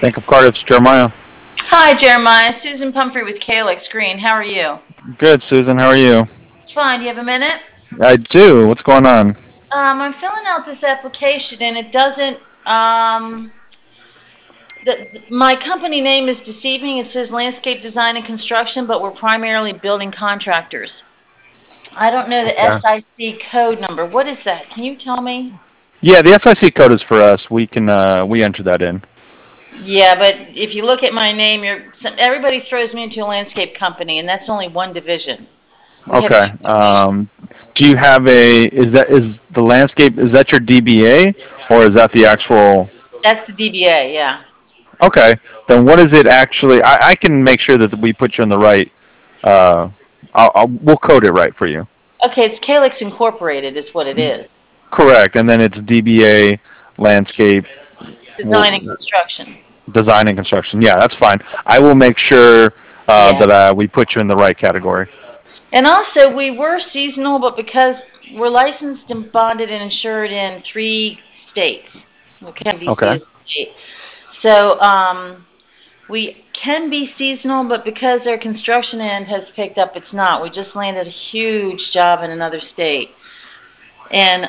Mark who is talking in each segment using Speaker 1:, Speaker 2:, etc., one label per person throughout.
Speaker 1: Bank of Cardiff's Jeremiah.
Speaker 2: Hi, Jeremiah. Susan Pumphrey with Calyx Green. How are you?
Speaker 1: Good, Susan. How are you?
Speaker 2: Fine. Do you have a minute?
Speaker 1: I do. What's going on?
Speaker 2: I'm filling out this application, and it doesn't. My company name is deceiving. It says Landscape Design and Construction, but we're primarily building contractors. I don't know the
Speaker 1: Okay.
Speaker 2: SIC code number. What is that? Can you tell me?
Speaker 1: Yeah, the SIC code is for us. We enter that in.
Speaker 2: Yeah, but if you look at my name, everybody throws me into a landscape company, and that's only one division. We have
Speaker 1: Okay.
Speaker 2: two divisions.
Speaker 1: Do you have a? Is the landscape? Is that your DBA or is that the actual?
Speaker 2: That's the DBA, yeah.
Speaker 1: Okay. Then what is it actually? I can make sure that we put you in the right. Uh, we'll code it right for you.
Speaker 2: Okay, it's Calyx Incorporated is what it is.
Speaker 1: Correct. And then it's DBA landscape
Speaker 2: Design and construction.
Speaker 1: design and construction. Yeah, that's fine. I will make sure
Speaker 2: Yeah.
Speaker 1: that we put you in the right category.
Speaker 2: And also, we were seasonal, but because we're licensed and bonded and insured in 3 states, Washington, D.C.
Speaker 1: Okay.
Speaker 2: is a state. So we can be seasonal, but because our construction end has picked up, it's not. We just landed a huge job in another state. And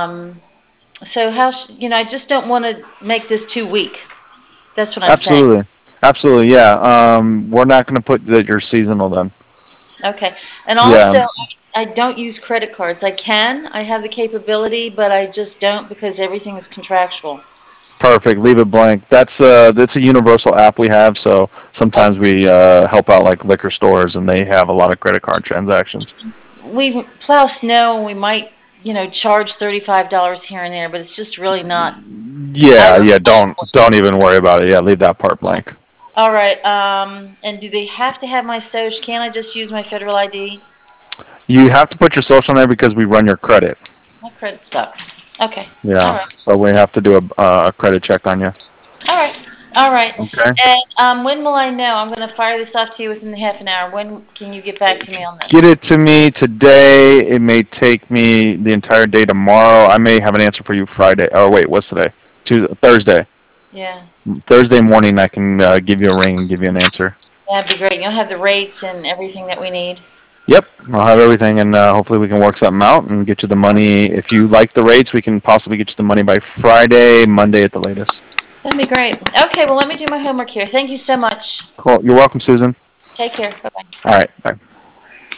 Speaker 2: so I just don't want to make this too weak. That's what I'm saying.
Speaker 1: Absolutely. Absolutely. Yeah. We're not going to put that you're seasonal then.
Speaker 2: Okay. And
Speaker 1: Yeah.
Speaker 2: also, I don't use credit cards. I have the capability, but I just don't because everything is contractual.
Speaker 1: Perfect. Leave it blank. That's a universal app we have. So sometimes we help out like liquor stores, and they have a lot of credit card transactions.
Speaker 2: We plow snow, and we might, charge $35 here and there, but it's just really not.
Speaker 1: Yeah. Yeah. Don't even worry about it. Yeah. Leave that part blank.
Speaker 2: All right. And do they have to have my social? Can't I just use my federal ID?
Speaker 1: You have to put your social in there because we run your credit.
Speaker 2: My credit sucks. Okay. All
Speaker 1: Yeah.
Speaker 2: right.
Speaker 1: So we have to do a credit check on you.
Speaker 2: All right. All right.
Speaker 1: Okay.
Speaker 2: And when will I know? I'm going to fire this off to you within half an hour. When can you get back to me on this?
Speaker 1: Get it to me today. It may take me the entire day tomorrow. I may have an answer for you Friday. Oh wait, what's today? Thursday.
Speaker 2: Yeah.
Speaker 1: Thursday morning, I can give you a ring and give you an answer.
Speaker 2: That'd be great. You'll have the rates and everything that we need.
Speaker 1: Yep, I'll have everything, and hopefully we can work something out and get you the money. If you like the rates, we can possibly get you the money by Friday, Monday at the latest.
Speaker 2: That'd be great. Okay, well, let me do my homework here. Thank you so much.
Speaker 1: Cool. You're welcome, Susan.
Speaker 2: Take care. Bye-bye.
Speaker 1: All right. Bye.